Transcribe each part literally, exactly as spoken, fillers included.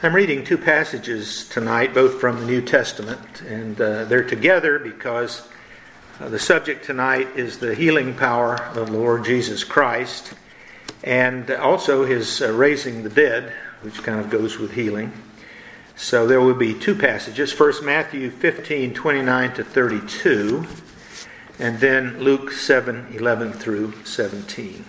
I'm reading two passages tonight, both from the New Testament, and uh, they're together because uh, the subject tonight is the healing power of the Lord Jesus Christ, and also His uh, raising the dead, which kind of goes with healing. So there will be two passages. First, Matthew fifteen, twenty-nine to thirty-two, and then Luke seven, eleven through seventeen.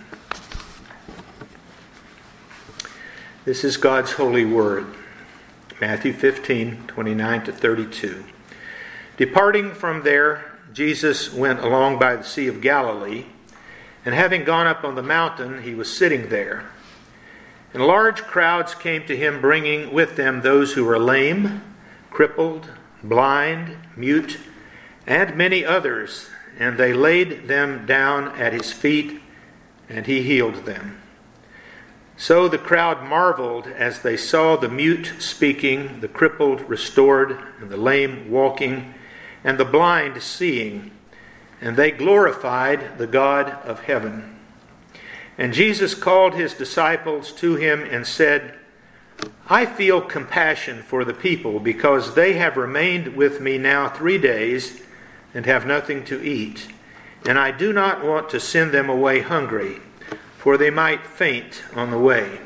This is God's holy word. Matthew fifteen, twenty-nine to thirty-two. Departing from there, Jesus went along by the Sea of Galilee, and having gone up on the mountain, he was sitting there. And large crowds came to him, bringing with them those who were lame, crippled, blind, mute, and many others, and they laid them down at his feet, and he healed them. So the crowd marveled as they saw the mute speaking, the crippled restored, and the lame walking, and the blind seeing, and they glorified the God of heaven. And Jesus called his disciples to him and said, I feel compassion for the people, because they have remained with me now three days and have nothing to eat. And I do not want to send them away hungry, for they might faint on the way.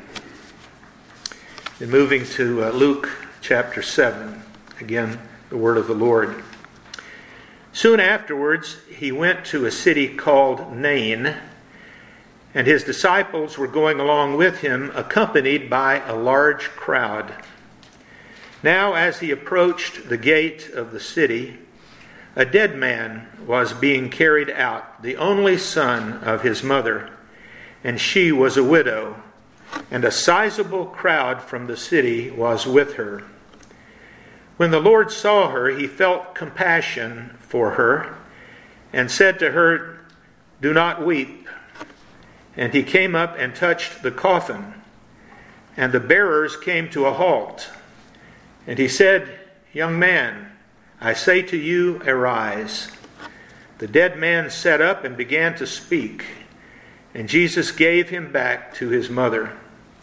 Then moving to uh, Luke chapter seven, again, the word of the Lord. Soon afterwards, he went to a city called Nain, and his disciples were going along with him, accompanied by a large crowd. Now, as he approached the gate of the city, a dead man was being carried out, the only son of his mother, and she was a widow, and a sizable crowd from the city was with her. When the Lord saw her, he felt compassion for her, and said to her, Do not weep. And he came up and touched the coffin, and the bearers came to a halt. And he said, Young man, I say to you, arise. The dead man sat up and began to speak. And Jesus gave him back to his mother.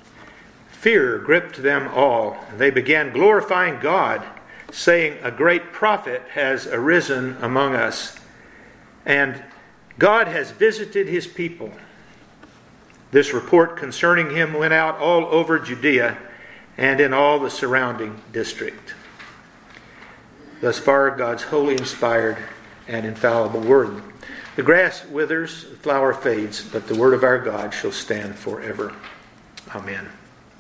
Fear gripped them all, and they began glorifying God, saying, A great prophet has arisen among us, and God has visited his people. This report concerning him went out all over Judea and in all the surrounding district. Thus far, God's holy, inspired, and infallible word. The grass withers, the flower fades, but the word of our God shall stand forever. Amen.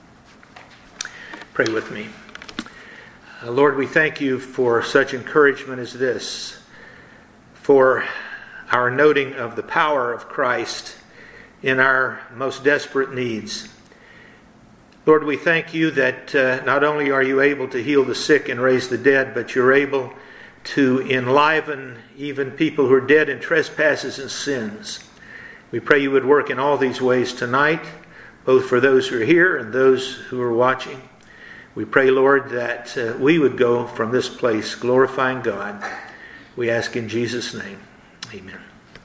Pray with me. Uh, Lord, we thank you for such encouragement as this, for our noting of the power of Christ in our most desperate needs. Lord, we thank you that uh, not only are you able to heal the sick and raise the dead, but you're able to enliven even people who are dead in trespasses and sins. We pray you would work in all these ways tonight, both for those who are here and those who are watching. We pray, Lord, that uh, we would go from this place glorifying God. We ask in Jesus' name. Amen.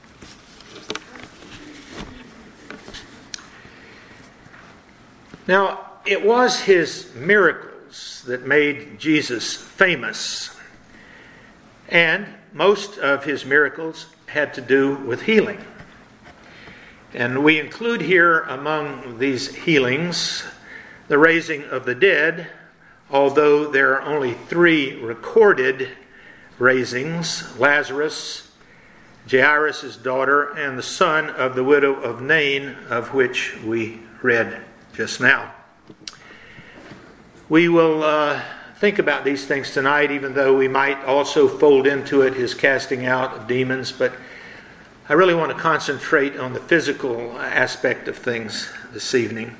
Now, it was his miracles that made Jesus famous. And most of his miracles had to do with healing. And we include here among these healings the raising of the dead, although there are only three recorded raisings: Lazarus, Jairus' daughter, and the son of the widow of Nain, of which we read just now. We will uh, think about these things tonight, even though we might also fold into it his casting out of demons, but I really want to concentrate on the physical aspect of things this evening.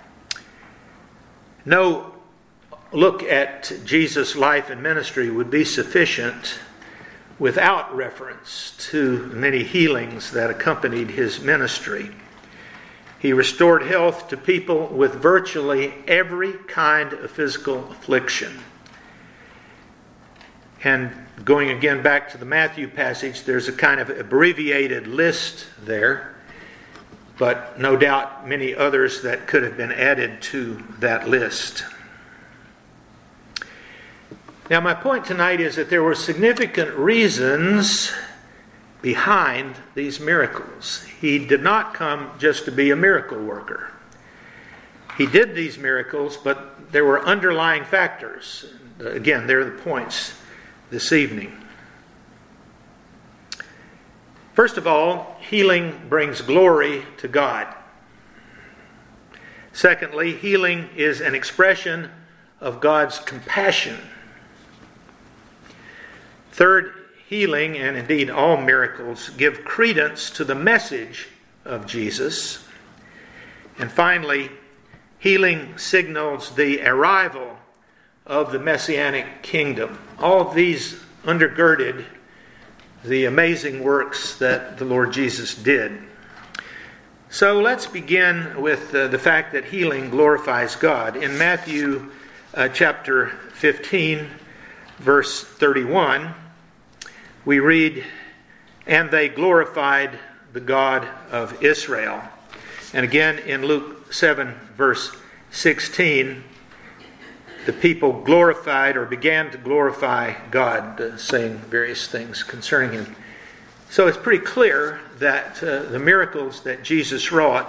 No look at Jesus' life and ministry would be sufficient without reference to many healings that accompanied his ministry. He restored health to people with virtually every kind of physical affliction. And going again back to the Matthew passage, there's a kind of abbreviated list there, but no doubt many others that could have been added to that list. Now, my point tonight is that there were significant reasons behind these miracles. He did not come just to be a miracle worker. He did these miracles, but there were underlying factors. Again, they're the points this evening. First of all, healing brings glory to God. Secondly, healing is an expression of God's compassion. Third, healing, and indeed all miracles, give credence to the message of Jesus. And finally, healing signals the arrival of the Messianic kingdom. All of these undergirded the amazing works that the Lord Jesus did. So let's begin with uh, the fact that healing glorifies God. In Matthew uh, chapter fifteen, verse thirty-one, we read, "And they glorified the God of Israel." And again in Luke seven, verse sixteen, the people glorified or began to glorify God, uh, saying various things concerning Him. So it's pretty clear that uh, the miracles that Jesus wrought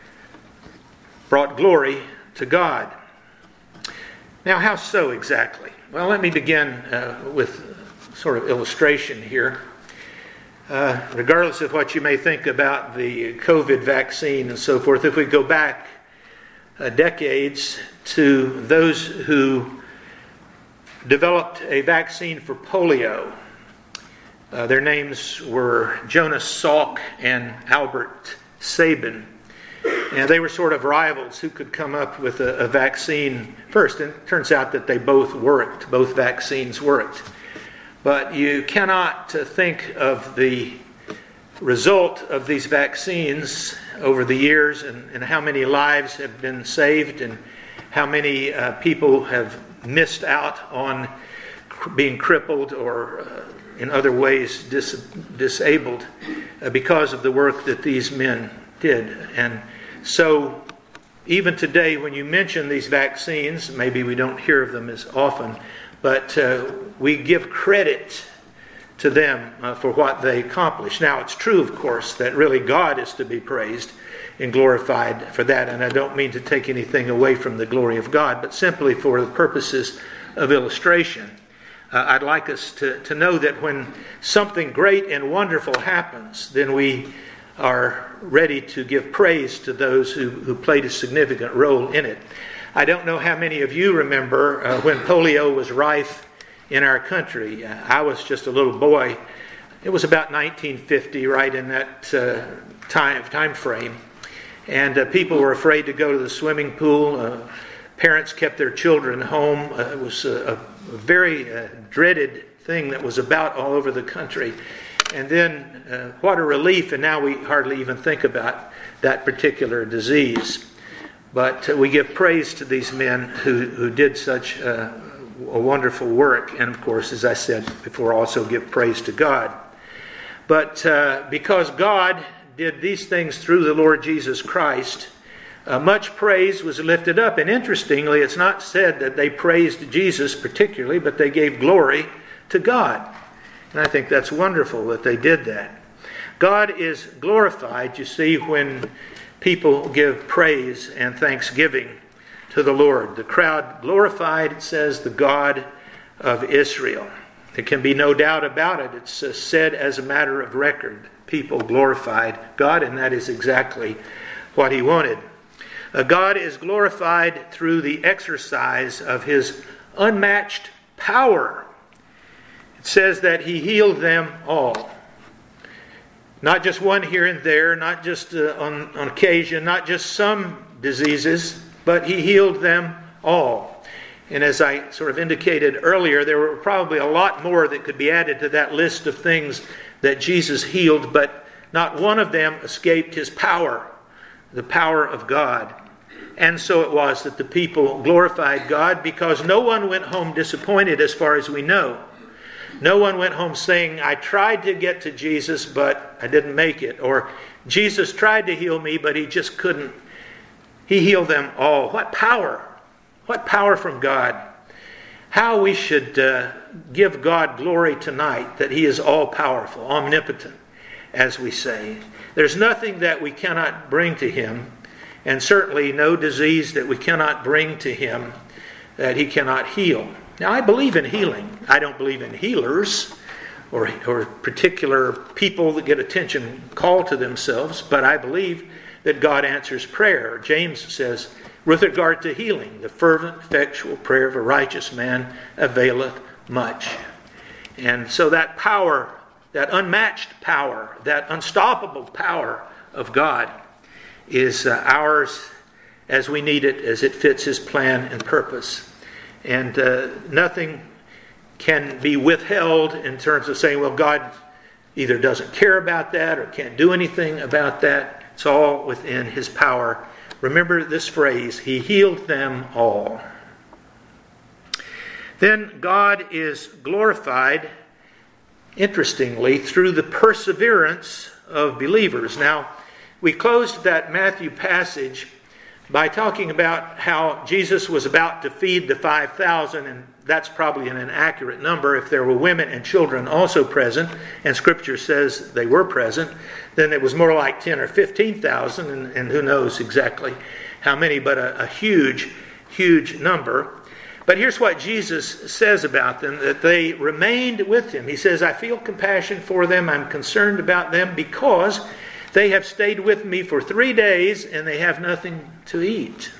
brought glory to God. Now, how so exactly? Well, let me begin uh, with sort of illustration here. Uh, regardless of what you may think about the COVID vaccine and so forth, if we go back uh, decades to those who developed a vaccine for polio, uh, their names were Jonas Salk and Albert Sabin. And they were sort of rivals who could come up with a, a vaccine first. And it turns out that they both worked. Both vaccines worked. But you cannot uh, think of the result of these vaccines over the years and, and how many lives have been saved and how many uh, people have missed out on cr- being crippled or uh, in other ways dis- disabled uh, because of the work that these men did. And so even today when you mention these vaccines, maybe we don't hear of them as often, but uh, we give credit to them uh, for what they accomplished. Now, it's true, of course, that really God is to be praised and glorified for that. And I don't mean to take anything away from the glory of God, but simply for the purposes of illustration. Uh, I'd like us to, to know that when something great and wonderful happens, then we are ready to give praise to those who, who played a significant role in it. I don't know how many of you remember uh, when polio was rife in our country. Uh, I was just a little boy. It was about nineteen fifty, right in that uh, time time frame. And uh, people were afraid to go to the swimming pool. Uh, parents kept their children home. Uh, it was a, a very uh, dreaded thing that was about all over the country. And then, uh, what a relief, and now we hardly even think about that particular disease. But uh, we give praise to these men who, who did such uh, a wonderful work. And of course, as I said before, also give praise to God. But uh, because God did these things through the Lord Jesus Christ, uh, much praise was lifted up. And interestingly, it's not said that they praised Jesus particularly, but they gave glory to God. And I think that's wonderful that they did that. God is glorified, you see, when people give praise and thanksgiving to the Lord. The crowd glorified, it says, the God of Israel. There can be no doubt about it. It's uh, said as a matter of record. People glorified God, and that is exactly what He wanted. Uh, God is glorified through the exercise of His unmatched power. It says that He healed them all. Not just one here and there, not just uh, on, on occasion, not just some diseases, but He healed them all. And as I sort of indicated earlier, there were probably a lot more that could be added to that list of things that Jesus healed, but not one of them escaped His power, the power of God. And so it was that the people glorified God, because no one went home disappointed as far as we know. No one went home saying, I tried to get to Jesus, but I didn't make it. Or Jesus tried to heal me, but He just couldn't. He healed them all. What power! What power from God! how we should uh, give God glory tonight, that He is all-powerful, omnipotent, as we say. There's nothing that we cannot bring to Him, and certainly no disease that we cannot bring to Him that He cannot heal. Now, I believe in healing. I don't believe in healers or, or particular people that get attention called to themselves, but I believe that God answers prayer. James says, with regard to healing, the fervent, effectual prayer of a righteous man availeth much. And so that power, that unmatched power, that unstoppable power of God is uh, ours as we need it, as it fits His plan and purpose. And uh, nothing can be withheld in terms of saying, well, God either doesn't care about that or can't do anything about that. It's all within His power. Remember this phrase, He healed them all. Then God is glorified, interestingly, through the perseverance of believers. Now, we closed that Matthew passage by talking about how Jesus was about to feed the five thousand, and that's probably an inaccurate number. If there were women and children also present, and Scripture says they were present, then it was more like ten or fifteen thousand, and, and who knows exactly how many, but a, a huge, huge number. But here's what Jesus says about them, that they remained with Him. He says, I feel compassion for them, I'm concerned about them, because they have stayed with me for three days and they have nothing to eat.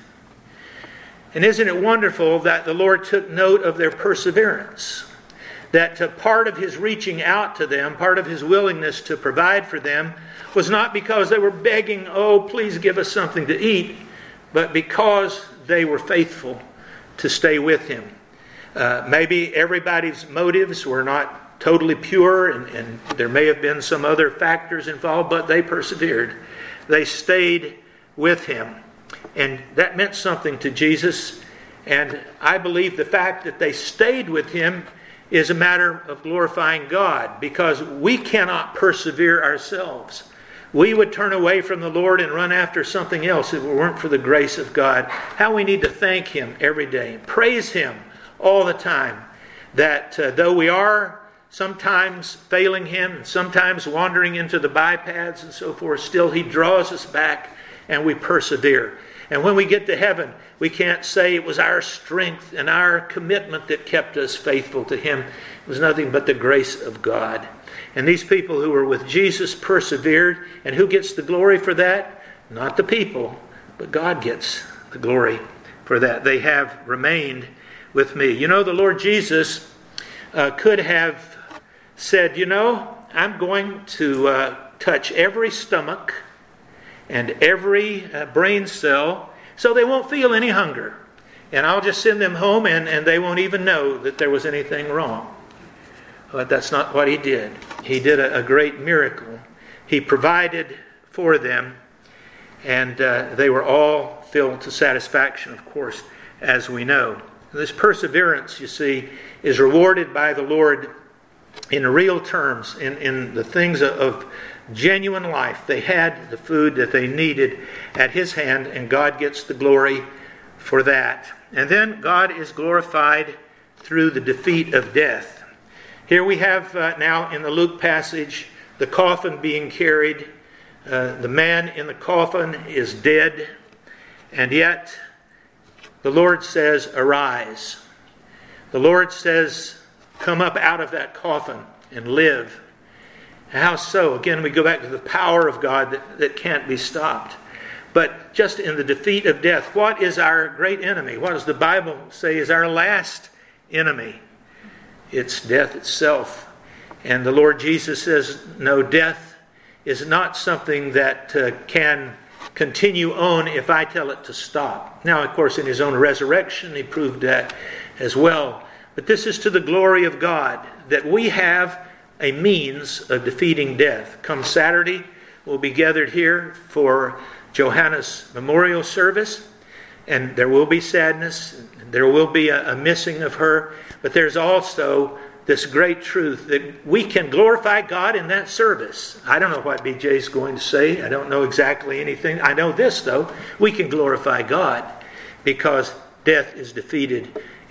And isn't it wonderful that the Lord took note of their perseverance? That uh, part of His reaching out to them, part of His willingness to provide for them, was not because they were begging, oh, please give us something to eat, but because they were faithful to stay with Him. Uh, maybe everybody's motives were not totally pure, and, and there may have been some other factors involved, but they persevered. They stayed with Him. And that meant something to Jesus. And I believe the fact that they stayed with Him is a matter of glorifying God, because we cannot persevere ourselves. We would turn away from the Lord and run after something else if it weren't for the grace of God. How we need to thank Him every day. Praise Him all the time. That uh, though we are sometimes failing Him and sometimes wandering into the bypaths and so forth, still He draws us back and we persevere. And when we get to heaven, we can't say it was our strength and our commitment that kept us faithful to Him. It was nothing but the grace of God. And these people who were with Jesus persevered. And who gets the glory for that? Not the people, but God gets the glory for that. They have remained with me. You know, the Lord Jesus uh, could have said, you know, I'm going to uh, touch every stomach and every uh, brain cell so they won't feel any hunger. And I'll just send them home and, and they won't even know that there was anything wrong. But that's not what He did. He did a, a great miracle. He provided for them, and uh, they were all filled to satisfaction, of course, as we know. This perseverance, you see, is rewarded by the Lord in real terms, in, in the things of, of genuine life. They had the food that they needed at His hand, and God gets the glory for that. And then God is glorified through the defeat of death. Here we have uh, now in the Luke passage the coffin being carried. Uh, the man in the coffin is dead, and yet the Lord says, arise. The Lord says, come up out of that coffin and live. How so? Again, we go back to the power of God that, that can't be stopped. But just in the defeat of death, what is our great enemy? What does the Bible say is our last enemy? It's death itself. And the Lord Jesus says, no, death is not something that uh, can continue on if I tell it to stop. Now, of course, in His own resurrection, He proved that as well. But this is to the glory of God, that we have a means of defeating death. Come Saturday, we'll be gathered here for Johanna's memorial service, and there will be sadness, there will be a, a missing of her, but there's also this great truth that we can glorify God in that service. I don't know what B J's going to say. I don't know exactly anything. I know this, though. We can glorify God because death is defeated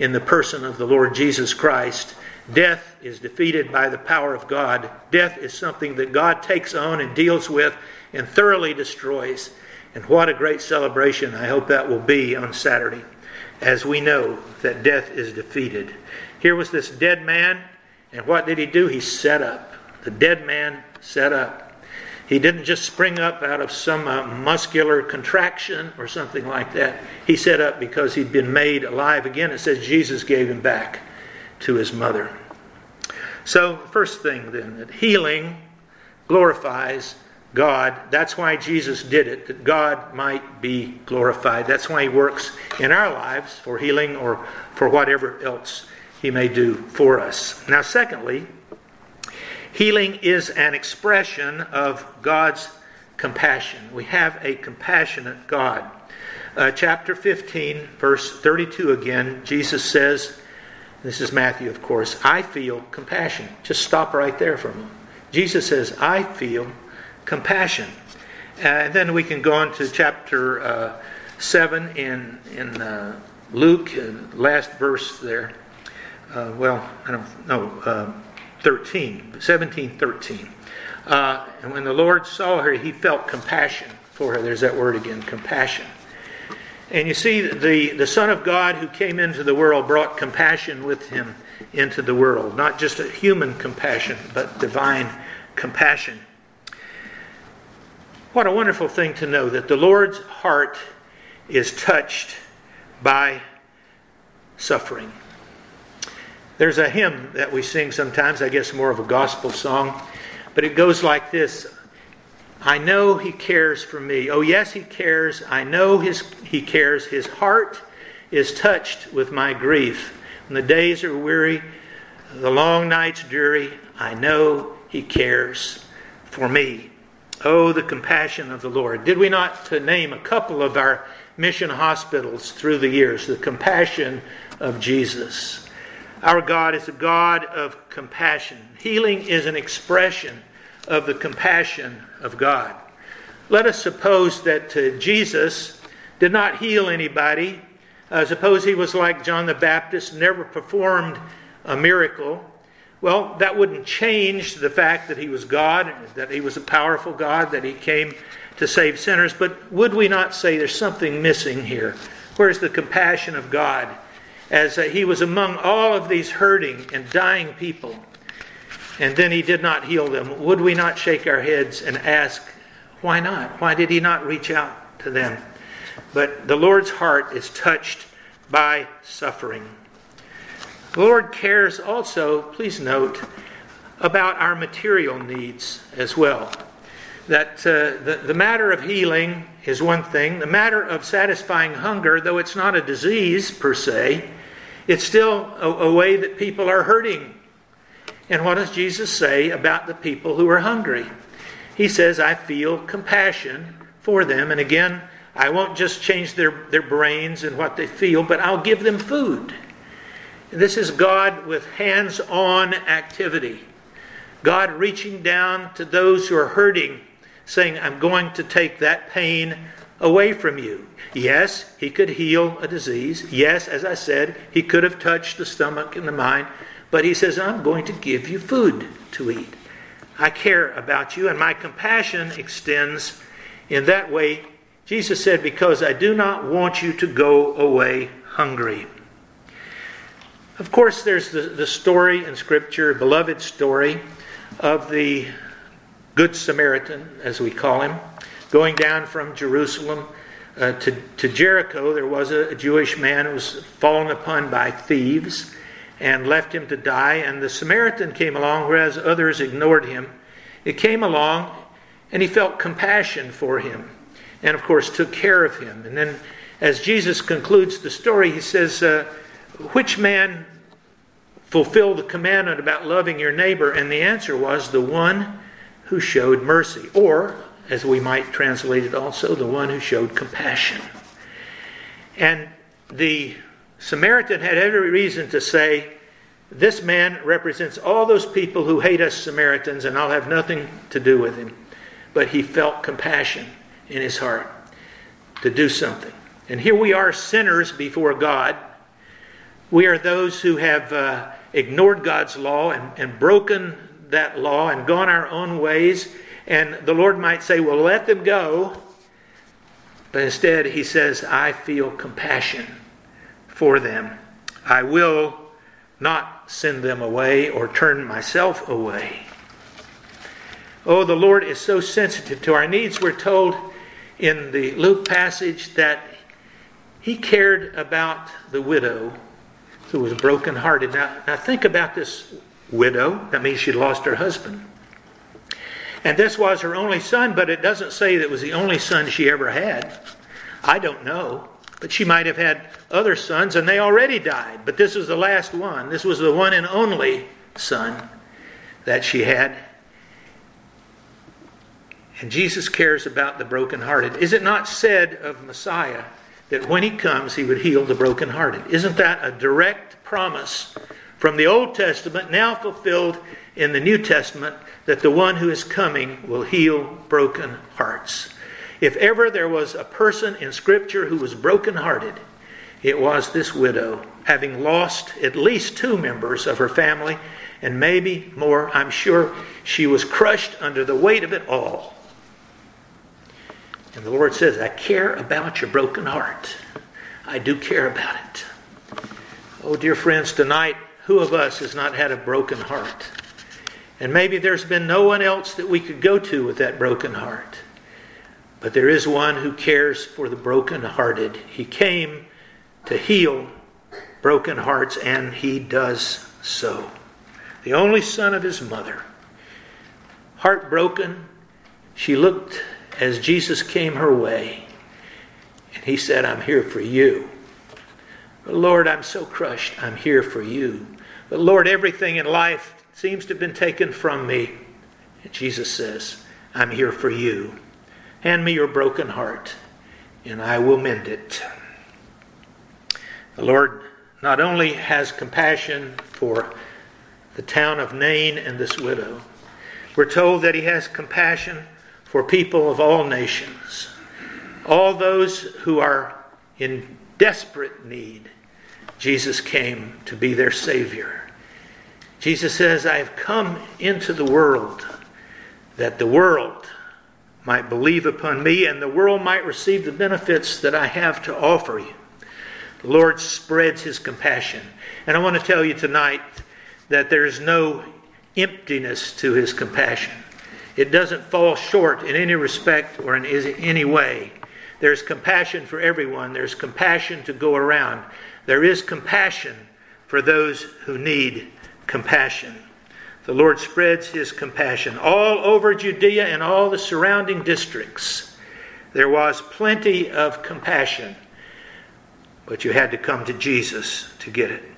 in the person of the Lord Jesus Christ. Death is defeated by the power of God. Death is something that God takes on and deals with and thoroughly destroys. And what a great celebration I hope that will be on Saturday, as we know that death is defeated. Here was this dead man, and what did he do? He sat up. The dead man sat up. He didn't just spring up out of some uh, muscular contraction or something like that. He sat up because he'd been made alive again. It says Jesus gave him back to his mother. So, first thing then, that healing glorifies God. That's why Jesus did it, that God might be glorified. That's why He works in our lives for healing or for whatever else He may do for us. Now, secondly, healing is an expression of God's compassion. We have a compassionate God. Uh, chapter fifteen, verse thirty-two again, Jesus says, this is Matthew, of course, I feel compassion. Just stop right there for a moment. Jesus says, I feel compassion. Uh, and then we can go on to chapter uh, seven in, in uh, Luke, uh, last verse there. Uh, well, I don't know, uh, thirteen, seventeen, thirteen. Uh, and when the Lord saw her, He felt compassion for her. There's that word again, compassion. And you see, the, the Son of God who came into the world brought compassion with Him into the world. Not just a human compassion, but divine compassion. What a wonderful thing to know that the Lord's heart is touched by suffering. There's a hymn that we sing sometimes, I guess more of a gospel song, but it goes like this. I know He cares for me. Oh yes, He cares. I know his, He cares. His heart is touched with my grief. When the days are weary, the long nights dreary, I know He cares for me. Oh, the compassion of the Lord. Did we not to name a couple of our mission hospitals through the years? The compassion of Jesus. Our God is a God of compassion. Healing is an expression of the compassion of God. Let us suppose that uh, Jesus did not heal anybody. Uh, suppose He was like John the Baptist, never performed a miracle. Well, that wouldn't change the fact that He was God, that He was a powerful God, that He came to save sinners. But would we not say there's something missing here? Where's the compassion of God? As uh, He was among all of these hurting and dying people, and then He did not heal them, would we not shake our heads and ask, why not? Why did He not reach out to them? But the Lord's heart is touched by suffering. The Lord cares also, please note, about our material needs as well. That uh, the, the matter of healing is one thing. The matter of satisfying hunger, though it's not a disease per se, it's still a, a way that people are hurting. And what does Jesus say about the people who are hungry? He says, I feel compassion for them. And again, I won't just change their, their brains and what they feel, but I'll give them food. This is God with hands-on activity. God reaching down to those who are hurting, saying, I'm going to take that pain away from you. Yes, He could heal a disease. Yes, as I said, He could have touched the stomach and the mind. But He says, I'm going to give you food to eat. I care about you, and my compassion extends in that way. Jesus said, because I do not want you to go away hungry. Of course, there's the, the story in Scripture, beloved story, of the Good Samaritan, as we call him, going down from Jerusalem uh, to, to Jericho. There was a, a Jewish man who was fallen upon by thieves and left him to die. And the Samaritan came along, whereas others ignored him. It came along, and he felt compassion for him, and of course took care of him. And then as Jesus concludes the story, He says, uh, which man fulfilled the commandment about loving your neighbor? And the answer was, the one who showed mercy. Or, as we might translate it also, the one who showed compassion. And the Samaritan had every reason to say, this man represents all those people who hate us Samaritans, and I'll have nothing to do with him. But he felt compassion in his heart to do something. And here we are, sinners before God, We are those who have uh, ignored God's law and, and broken that law and gone our own ways. And the Lord might say, well, let them go. But instead, he says, I feel compassion for them. I will not send them away or turn myself away. Oh, the Lord is so sensitive to our needs. We're told in the Luke passage that he cared about the widow who was brokenhearted. Now, now think about this widow. That means she'd lost her husband. And this was her only son, but it doesn't say that it was the only son she ever had. I don't know. But she might have had other sons, and they already died. But this was the last one. This was the one and only son that she had. And Jesus cares about the brokenhearted. Is it not said of Messiah that when he comes, he would heal the brokenhearted? Isn't that a direct promise from the Old Testament, now fulfilled in the New Testament, that the one who is coming will heal broken hearts? If ever there was a person in Scripture who was brokenhearted, it was this widow, having lost at least two members of her family, and maybe more. I'm sure she was crushed under the weight of it all. And the Lord says, I care about your broken heart. I do care about it. Oh, dear friends, tonight, who of us has not had a broken heart? And maybe there's been no one else that we could go to with that broken heart. But there is one who cares for the brokenhearted. He came to heal broken hearts, and he does so. The only son of his mother. Heartbroken, she looked as Jesus came her way, and he said, I'm here for you. But Lord, I'm so crushed. I'm here for you. But Lord, everything in life seems to have been taken from me. And Jesus says, I'm here for you. Hand me your broken heart, and I will mend it. The Lord not only has compassion for the town of Nain and this widow, we're told that he has compassion for people of all nations, all those who are in desperate need. Jesus came to be their Savior. Jesus says, I have come into the world that the world might believe upon me and the world might receive the benefits that I have to offer you. The Lord spreads his compassion. And I want to tell you tonight that there is no emptiness to his compassion. It doesn't fall short in any respect or in any way. There's compassion for everyone. There's compassion to go around. There is compassion for those who need compassion. The Lord spreads his compassion all over Judea and all the surrounding districts. There was plenty of compassion, but you had to come to Jesus to get it.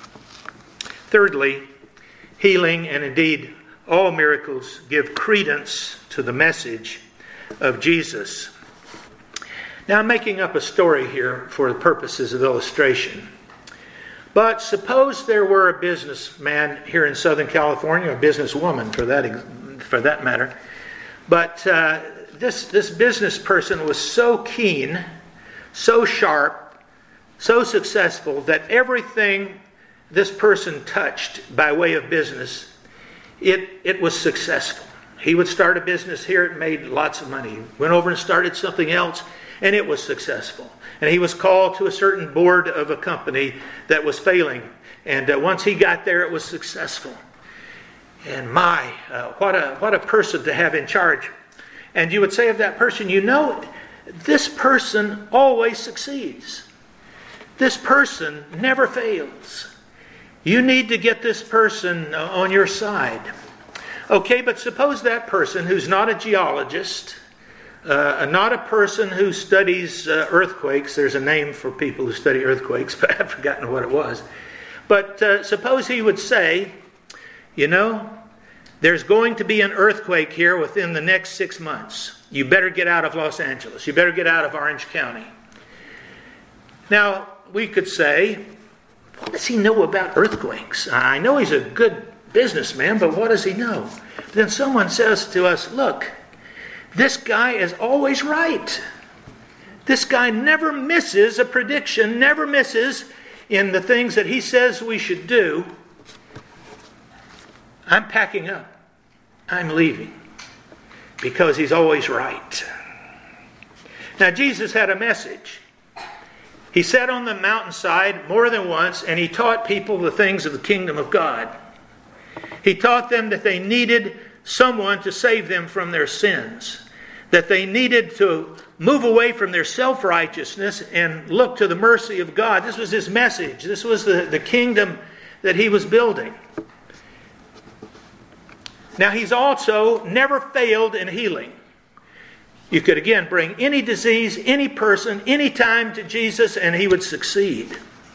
Thirdly, healing and indeed all miracles give credence to the message of Jesus. Now I'm making up a story here for the purposes of illustration. But suppose there were a businessman here in Southern California, a businesswoman for that for that matter. But uh, this, this business person was so keen, so sharp, so successful that everything this person touched by way of business, it, it was successful. He would start a business here, it made lots of money. He went over and started something else, and it was successful. And he was called to a certain board of a company that was failing. And uh, once he got there, it was successful. And my, uh, what a what a person to have in charge. And you would say of that person, you know, this person always succeeds. This person never fails. You need to get this person on your side. Okay, but suppose that person who's not a geologist, Uh, not a person who studies uh, earthquakes. There's a name for people who study earthquakes, but I've forgotten what it was. But uh, suppose he would say, you know, there's going to be an earthquake here within the next six months. You better get out of Los Angeles. You better get out of Orange County. Now, we could say, what does he know about earthquakes? I know he's a good businessman, but what does he know? Then someone says to us, look, this guy is always right. This guy never misses a prediction, never misses. in the things that he says we should do, I'm packing up. I'm leaving. Because he's always right. Now, Jesus had a message. He sat on the mountainside more than once, and he taught people the things of the kingdom of God. He taught them that they needed someone to save them from their sins, that they needed to move away from their self-righteousness and look to the mercy of God. This was his message. This was the, the kingdom that he was building. Now, he's also never failed in healing. You could again bring any disease, any person, any time to Jesus, and he would succeed.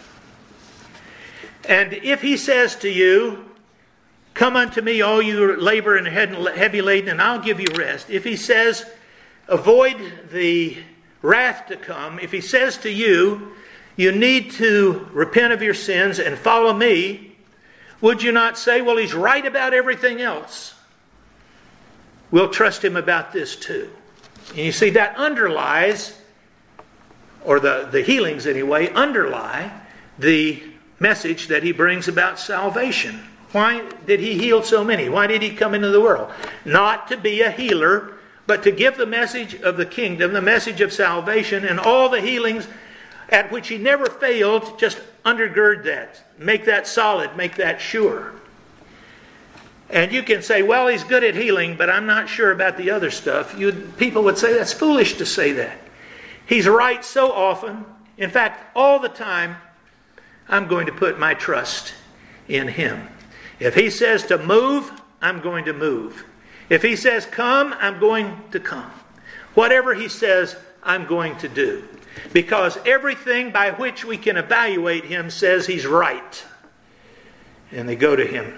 And if he says to you, "Come unto me, all you labor and heavy laden, and I'll give you rest." If he says, "Avoid the wrath to come," if he says to you, "You need to repent of your sins and follow me," would you not say, "Well, he's right about everything else. We'll trust him about this too"? And you see, that underlies, or the, the healings anyway, underlie the message that he brings about salvation. Why did he heal so many? Why did he come into the world? Not to be a healer, but to give the message of the kingdom, the message of salvation, and all the healings at which he never failed, just undergird that. Make that solid, make that sure. And you can say, "Well, he's good at healing, but I'm not sure about the other stuff." You, people would say, "That's foolish to say that." He's right so often. In fact, all the time, I'm going to put my trust in him. If he says to move, I'm going to move. If he says come, I'm going to come. Whatever he says, I'm going to do. Because everything by which we can evaluate him says he's right. And they go to him.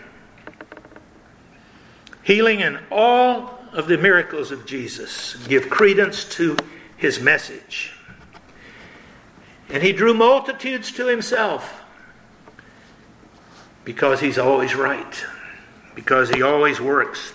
Healing and all of the miracles of Jesus give credence to his message. And he drew multitudes to himself because he's always right, because he always works.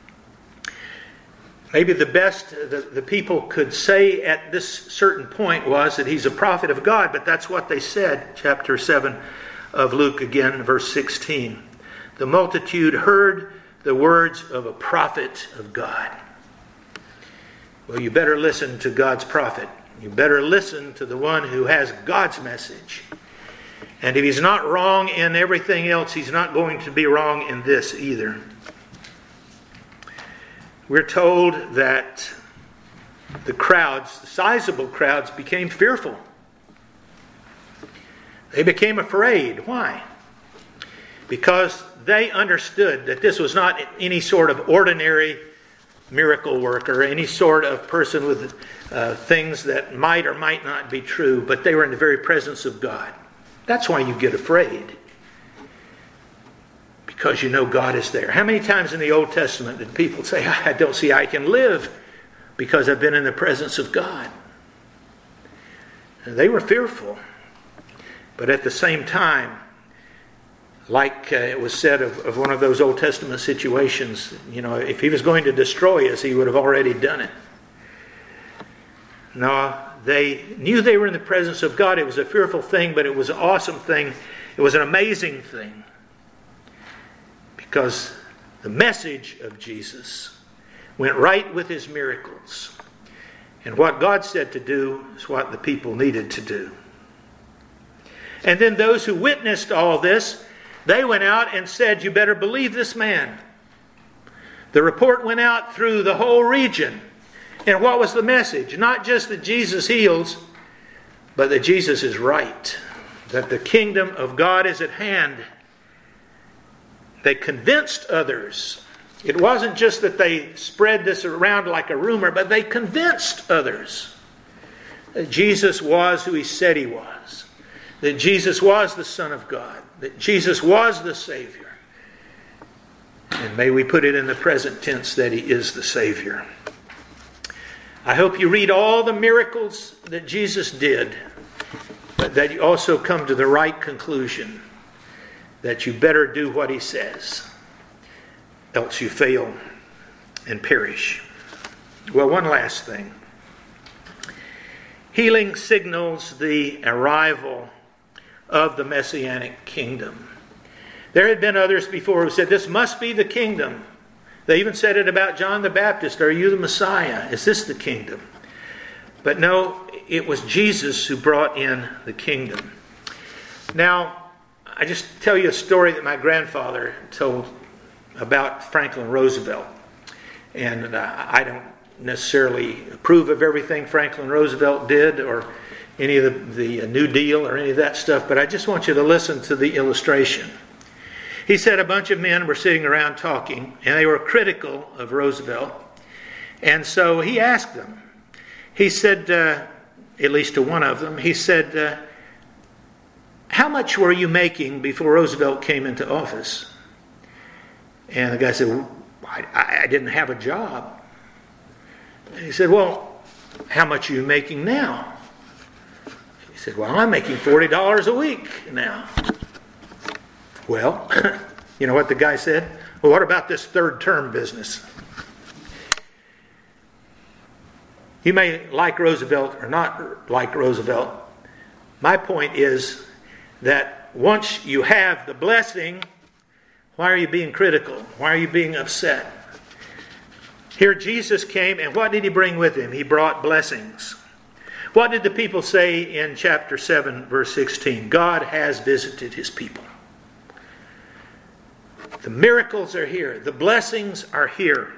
Maybe the best the, the people could say at this certain point was that he's a prophet of God, but that's what they said. Chapter seven of Luke again, verse sixteen. The multitude heard the words of a prophet of God. Well, you better listen to God's prophet. You better listen to the one who has God's message. And if he's not wrong in everything else, he's not going to be wrong in this either. We're told that the crowds, the sizable crowds, became fearful. They became afraid. Why? Because they understood that this was not any sort of ordinary miracle worker, any sort of person with uh, things that might or might not be true, but they were in the very presence of God. That's why you get afraid. Because you know God is there. How many times in the Old Testament did people say, "I don't see I can live because I've been in the presence of God"? And they were fearful. But at the same time, like uh, it was said of, of one of those Old Testament situations, you know, if he was going to destroy us, he would have already done it. No, they knew they were in the presence of God. It was a fearful thing, but it was an awesome thing. It was an amazing thing. Because the message of Jesus went right with his miracles. And what God said to do is what the people needed to do. And then those who witnessed all this, they went out and said, "You better believe this man." The report went out through the whole region. And what was the message? Not just that Jesus heals, but that Jesus is right. That the kingdom of God is at hand. They convinced others. It wasn't just that they spread this around like a rumor, but they convinced others that Jesus was who he said he was. That Jesus was the Son of God. That Jesus was the Savior. And may we put it in the present tense that he is the Savior. I hope you read all the miracles that Jesus did, but that you also come to the right conclusion that you better do what he says, else you fail and perish. Well, one last thing. Healing signals the arrival of the Messianic kingdom. There had been others before who said, this must be the kingdom. They even said it about John the Baptist. Are you the Messiah? Is this the kingdom? But no, it was Jesus who brought in the kingdom. Now, I just tell you a story that my grandfather told about Franklin Roosevelt. And uh, I don't necessarily approve of everything Franklin Roosevelt did or any of the, the New Deal or any of that stuff, but I just want you to listen to the illustration. He said a bunch of men were sitting around talking, and they were critical of Roosevelt. And so he asked them. He said, uh, at least to one of them, he said, uh, how much were you making before Roosevelt came into office? And the guy said, well, I, I didn't have a job. And he said, well, how much are you making now? He said, well, I'm making forty dollars a week now. Well, you know what the guy said? Well, what about this third term business? You may like Roosevelt or not like Roosevelt. My point is that once you have the blessing, why are you being critical? Why are you being upset? Here Jesus came, and what did he bring with him? He brought blessings. What did the people say in chapter seven, verse sixteen? God has visited his people. The miracles are here. The blessings are here.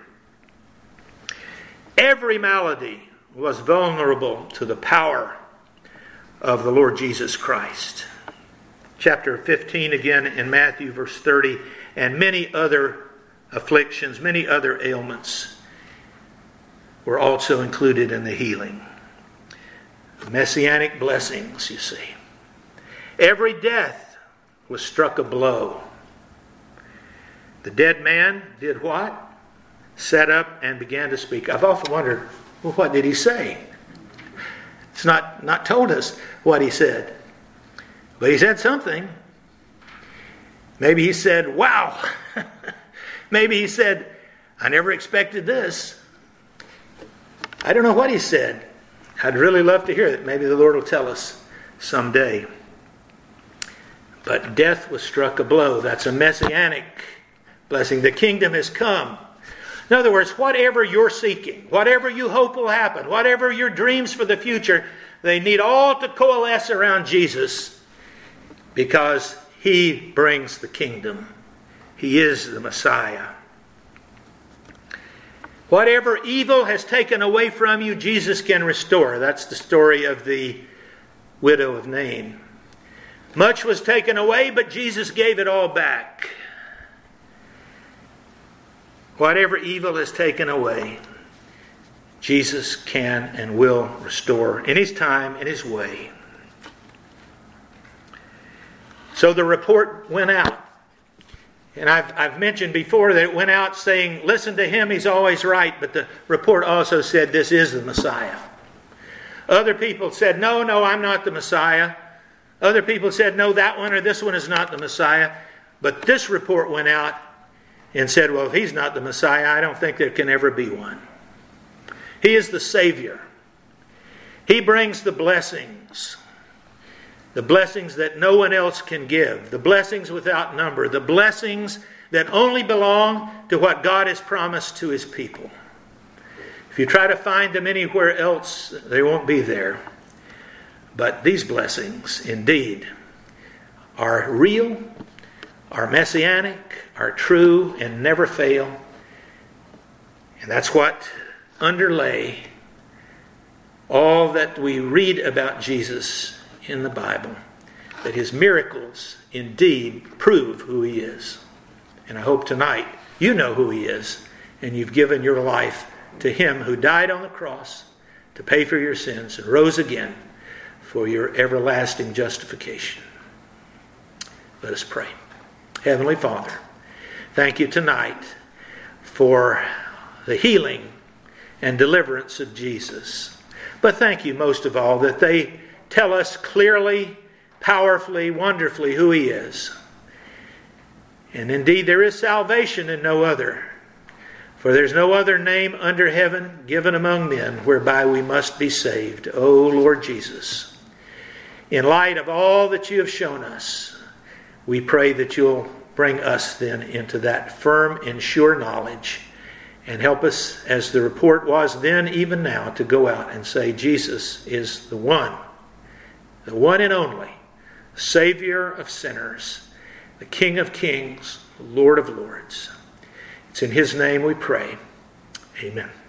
Every malady was vulnerable to the power of the Lord Jesus Christ. Chapter fifteen again in Matthew, verse thirty, and many other afflictions, many other ailments were also included in the healing. Messianic blessings, you see. Every death was struck a blow. The dead man did what? Sat up and began to speak. I've often wondered, well, what did he say? It's not, not told us what he said. But he said something. Maybe he said, wow. Maybe he said, I never expected this. I don't know what he said. I'd really love to hear it. Maybe the Lord will tell us someday. But death was struck a blow. That's a messianic blessing. The kingdom has come. In other words, whatever you're seeking, whatever you hope will happen, whatever your dreams for the future, they need all to coalesce around Jesus because he brings the kingdom. He is the Messiah. Whatever evil has taken away from you, Jesus can restore. That's the story of the widow of Nain. Much was taken away, but Jesus gave it all back. Whatever evil is taken away, Jesus can and will restore in his time, in his way. So the report went out. And I've, I've mentioned before that it went out saying, listen to him, he's always right. But the report also said, this is the Messiah. Other people said, no, no, I'm not the Messiah. Other people said, no, that one or this one is not the Messiah. But this report went out and said, well, if he's not the Messiah, I don't think there can ever be one. He is the Savior. He brings the blessings. The blessings that no one else can give. The blessings without number. The blessings that only belong to what God has promised to his people. If you try to find them anywhere else, they won't be there. But these blessings, indeed, are real, are messianic, are true, and never fail. And that's what underlay all that we read about Jesus in the Bible, that his miracles indeed prove who he is. And I hope tonight you know who he is, and you've given your life to him who died on the cross to pay for your sins and rose again for your everlasting justification. Let us pray. Heavenly Father, thank you tonight for the healing and deliverance of Jesus. But thank you most of all that they tell us clearly, powerfully, wonderfully who he is. And indeed there is salvation in no other. For there's no other name under heaven given among men whereby we must be saved. O Lord Jesus, In light of all that you have shown us, we pray that you'll bring us then into that firm and sure knowledge and help us, as the report was then, even now, to go out and say, Jesus is the one, the one and only, Savior of sinners, the King of kings, Lord of lords. It's in his name we pray. Amen.